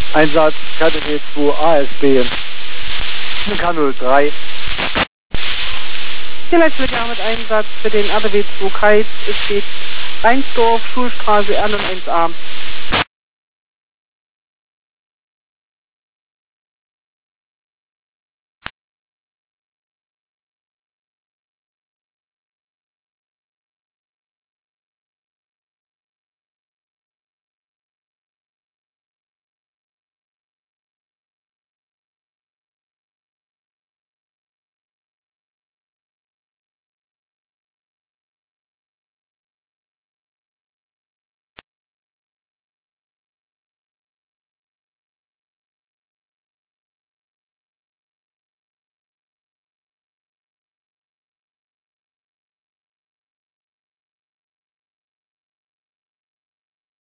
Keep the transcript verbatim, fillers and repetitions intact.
Einsatz K D W zwei A S B K null drei. Hier letztes Jahr mit Einsatz für den R D W zwei Kite. Es steht Rheinsdorf, Schulstraße R null eins A.